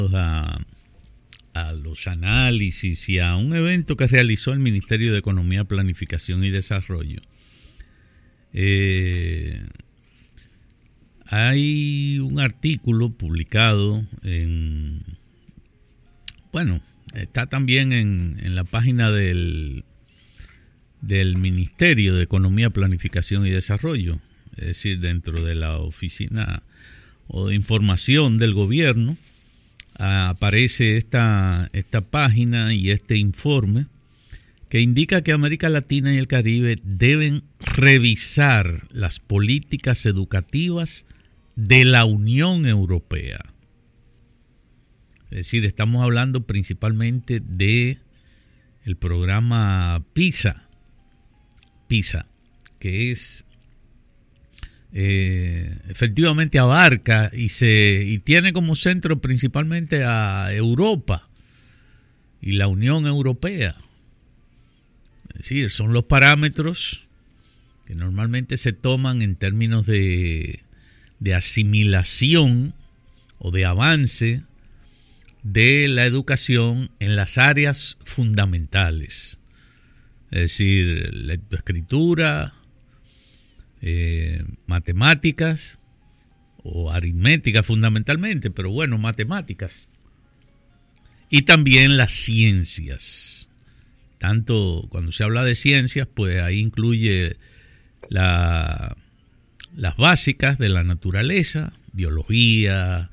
a, a los análisis y a un evento que realizó el Ministerio de Economía, Planificación y Desarrollo. Hay un artículo publicado está también en la página del Ministerio de Economía, Planificación y Desarrollo, es decir, dentro de la oficina o de información del gobierno, aparece esta página y este informe que indica que América Latina y el Caribe deben revisar las políticas educativas de la Unión Europea. Es decir, estamos hablando principalmente de el programa PISA, que es efectivamente abarca y tiene como centro principalmente a Europa y la Unión Europea. Es decir, son los parámetros que normalmente se toman en términos de asimilación o de avance de la educación en las áreas fundamentales. Es decir, lectoescritura, matemáticas o aritmética fundamentalmente, pero bueno, matemáticas. Y también las ciencias. Tanto cuando se habla de ciencias, pues ahí incluye las básicas de la naturaleza, biología,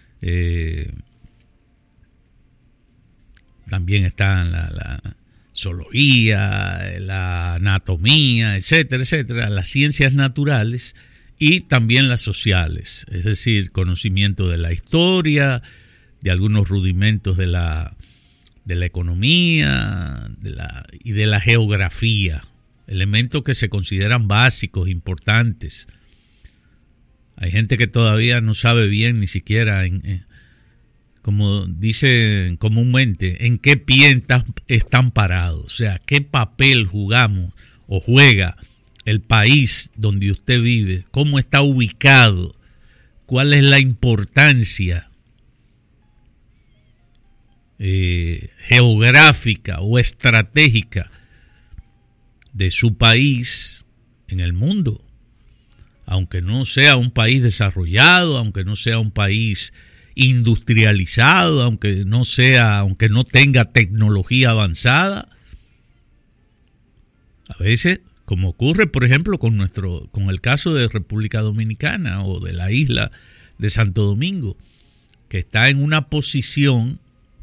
también están la zoología, la anatomía, etcétera, etcétera, las ciencias naturales y también las sociales, es decir, conocimiento de la historia, de algunos rudimentos de la economía y de la geografía, elementos que se consideran básicos, importantes. Hay gente que todavía no sabe bien ni siquiera, como dicen comúnmente, en qué pie están parados, o sea, qué papel jugamos o juega el país donde usted vive, cómo está ubicado, cuál es la importancia geográfica o estratégica de su país en el mundo, aunque no sea un país desarrollado, aunque no sea un país industrializado, aunque no tenga tecnología avanzada. A veces, como ocurre por ejemplo con el caso de República Dominicana o de la isla de Santo Domingo, que está en una posición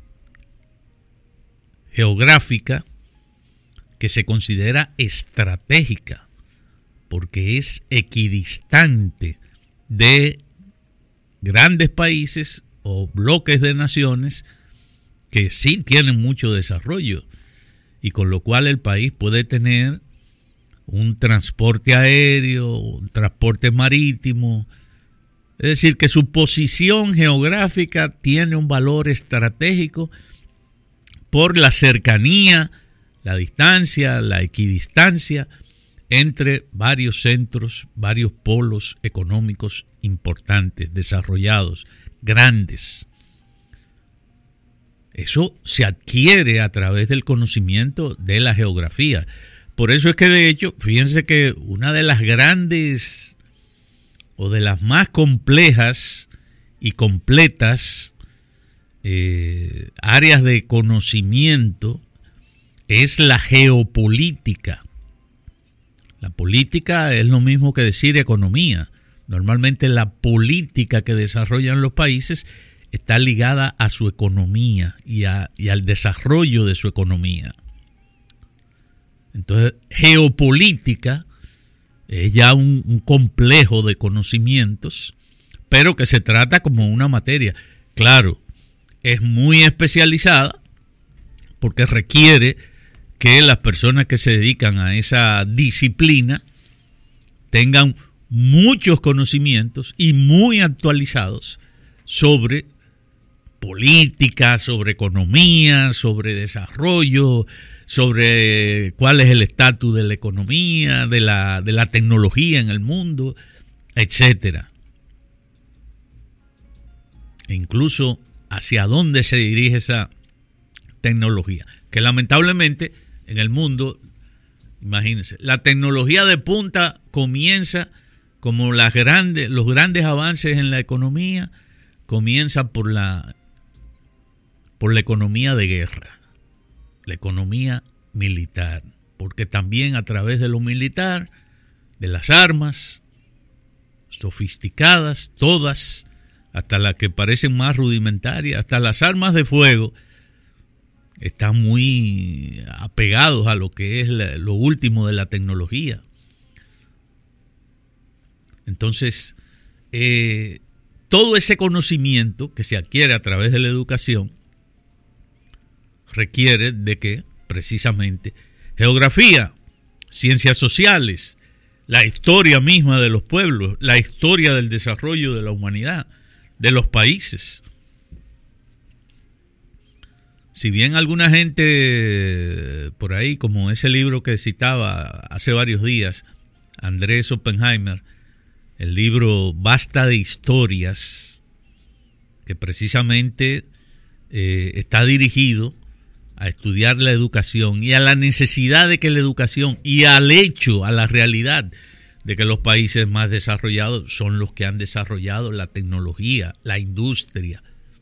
geográfica que se considera estratégica porque es equidistante de grandes países o bloques de naciones que sí tienen mucho desarrollo y con lo cual el país puede tener un transporte aéreo, un transporte marítimo, es decir, que su posición geográfica tiene un valor estratégico por la cercanía, la distancia, la equidistancia entre varios centros, varios polos económicos importantes, desarrollados, grandes. Eso se adquiere a través del conocimiento de la geografía. Por eso es que, de hecho, fíjense que una de las grandes o de las más complejas y completas áreas de conocimiento es la geopolítica. La política es lo mismo que decir economía. Normalmente la política que desarrollan los países está ligada a su economía y al desarrollo de su economía. Entonces, geopolítica es ya un complejo de conocimientos, pero que se trata como una materia. Claro, es muy especializada porque requiere que las personas que se dedican a esa disciplina tengan muchos conocimientos y muy actualizados sobre política, sobre economía, sobre desarrollo, sobre cuál es el estatus de la economía, de la tecnología en el mundo, etcétera. E incluso hacia dónde se dirige esa tecnología. Que lamentablemente en el mundo, imagínense, la tecnología de punta comienza como los grandes avances en la economía, comienza por la economía de guerra, la economía militar, porque también a través de lo militar, de las armas sofisticadas, todas, hasta las que parecen más rudimentarias, hasta las armas de fuego, están muy apegados a lo que es lo último de la tecnología. Entonces, todo ese conocimiento que se adquiere a través de la educación requiere de que, precisamente, geografía, ciencias sociales, la historia misma de los pueblos, la historia del desarrollo de la humanidad, de los países. Si bien alguna gente por ahí, como ese libro que citaba hace varios días, Andrés Oppenheimer, el libro Basta de Historias, que precisamente está dirigido a estudiar la educación y a la necesidad de que la educación y al hecho, a la realidad de que los países más desarrollados son los que han desarrollado la tecnología, la industria,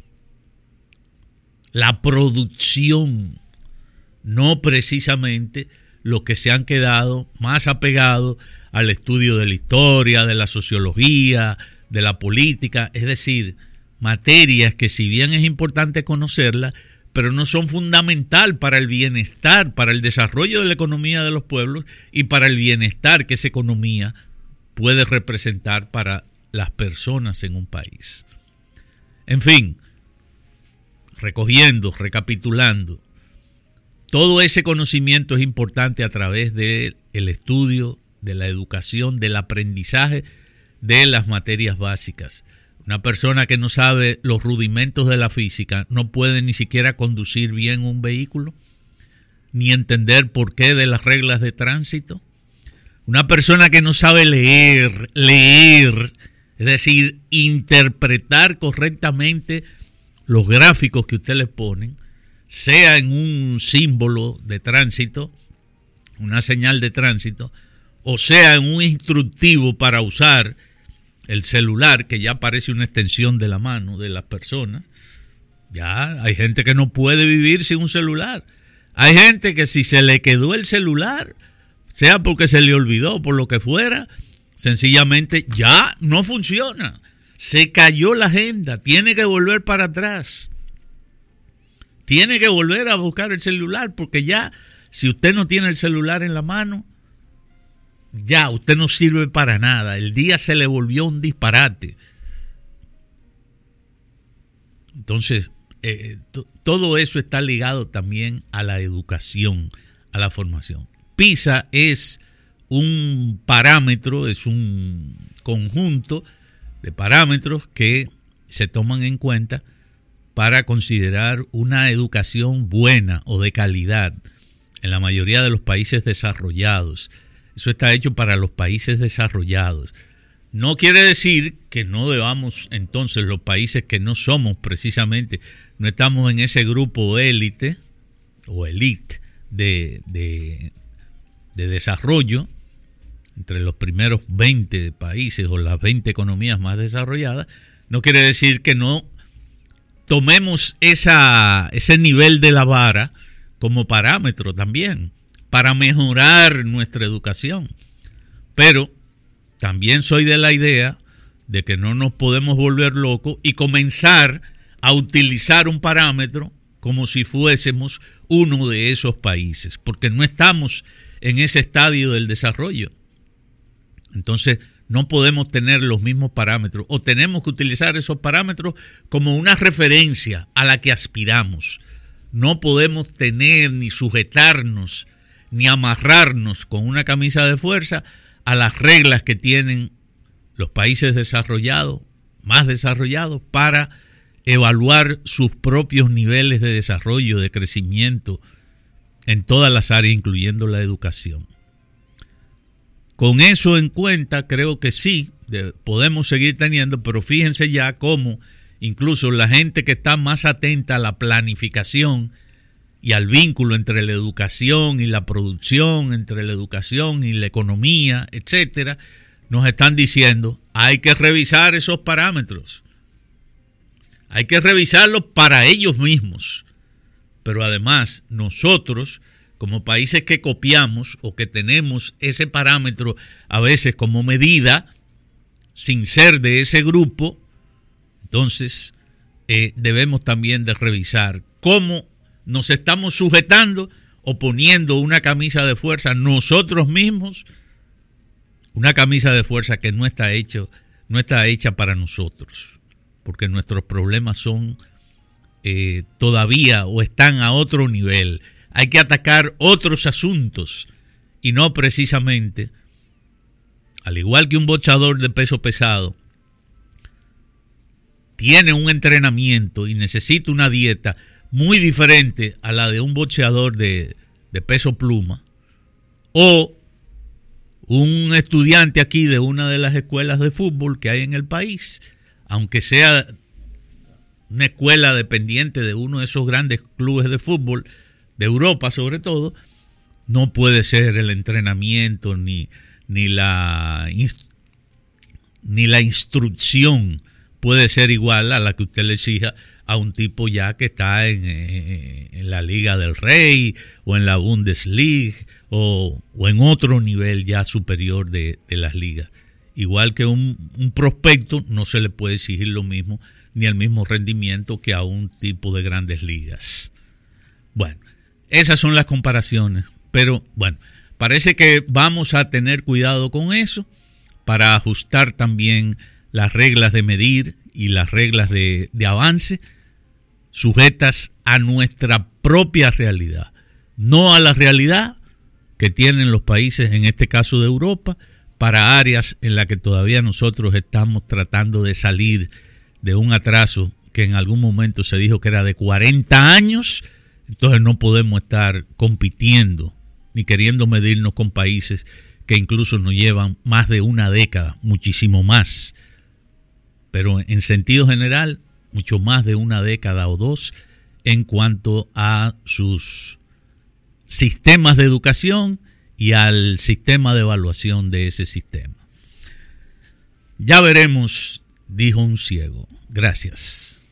la producción, no precisamente los que se han quedado más apegados al estudio de la historia, de la sociología, de la política, es decir, materias que si bien es importante conocerlas, pero no son fundamental para el bienestar, para el desarrollo de la economía de los pueblos y para el bienestar que esa economía puede representar para las personas en un país. En fin, recogiendo, recapitulando, todo ese conocimiento es importante a través del estudio, de la educación, del aprendizaje de las materias básicas. Una persona que no sabe los rudimentos de la física no puede ni siquiera conducir bien un vehículo, ni entender por qué de las reglas de tránsito. Una persona que no sabe leer, es decir, interpretar correctamente los gráficos que usted le ponen, sea en un símbolo de tránsito, una señal de tránsito, o sea en un instructivo para usar el celular, que ya parece una extensión de la mano de las personas. Ya hay gente que no puede vivir sin un celular. Hay gente que si se le quedó el celular, sea porque se le olvidó, por lo que fuera, sencillamente ya no funciona. Se cayó la agenda, tiene que volver para atrás. Tiene que volver a buscar el celular, porque ya, si usted no tiene el celular en la mano, ya usted no sirve para nada. El día se le volvió un disparate. Entonces, todo eso está ligado también a la educación, a la formación. PISA es un parámetro, es un conjunto de parámetros que se toman en cuenta para considerar una educación buena o de calidad en la mayoría de los países desarrollados. Eso está hecho para los países desarrollados. No quiere decir que no debamos, entonces, los países que no somos precisamente, no estamos en ese grupo élite o elite de desarrollo, entre los primeros 20 países o las 20 economías más desarrolladas, no quiere decir que no tomemos ese nivel de la vara como parámetro también para mejorar nuestra educación. Pero también soy de la idea de que no nos podemos volver locos y comenzar a utilizar un parámetro como si fuésemos uno de esos países, porque no estamos en ese estadio del desarrollo. Entonces, no podemos tener los mismos parámetros, o tenemos que utilizar esos parámetros como una referencia a la que aspiramos. No podemos tener ni sujetarnos ni amarrarnos con una camisa de fuerza a las reglas que tienen los países desarrollados, más desarrollados, para evaluar sus propios niveles de desarrollo, de crecimiento en todas las áreas, incluyendo la educación. Con eso en cuenta, creo que sí, podemos seguir teniendo, pero fíjense ya cómo incluso la gente que está más atenta a la planificación y al vínculo entre la educación y la producción, entre la educación y la economía, etcétera, nos están diciendo, hay que revisar esos parámetros. Hay que revisarlos para ellos mismos. Pero además, nosotros, como países que copiamos o que tenemos ese parámetro a veces como medida, sin ser de ese grupo, entonces debemos también de revisar cómo nos estamos sujetando o poniendo una camisa de fuerza nosotros mismos, una camisa de fuerza que no está hecha para nosotros, porque nuestros problemas son todavía o están a otro nivel. Hay que atacar otros asuntos y no precisamente, al igual que un boxeador de peso pesado tiene un entrenamiento y necesita una dieta muy diferente a la de un boxeador de peso pluma, o un estudiante aquí de una de las escuelas de fútbol que hay en el país, aunque sea una escuela dependiente de uno de esos grandes clubes de fútbol de Europa sobre todo, no puede ser el entrenamiento ni la instrucción puede ser igual a la que usted le exija a un tipo ya que está en la Liga del Rey o en la Bundesliga o en otro nivel ya superior de las ligas. Igual que un prospecto no se le puede exigir lo mismo ni el mismo rendimiento que a un tipo de grandes ligas. Bueno, esas son las comparaciones, pero bueno, parece que vamos a tener cuidado con eso para ajustar también las reglas de medir y las reglas de avance sujetas a nuestra propia realidad, no a la realidad que tienen los países, en este caso de Europa, para áreas en las que todavía nosotros estamos tratando de salir de un atraso que en algún momento se dijo que era de 40 años, entonces no podemos estar compitiendo ni queriendo medirnos con países que incluso nos llevan más de una década, muchísimo más, pero en sentido general, mucho más de una década o dos en cuanto a sus sistemas de educación y al sistema de evaluación de ese sistema. Ya veremos, dijo un ciego. Gracias.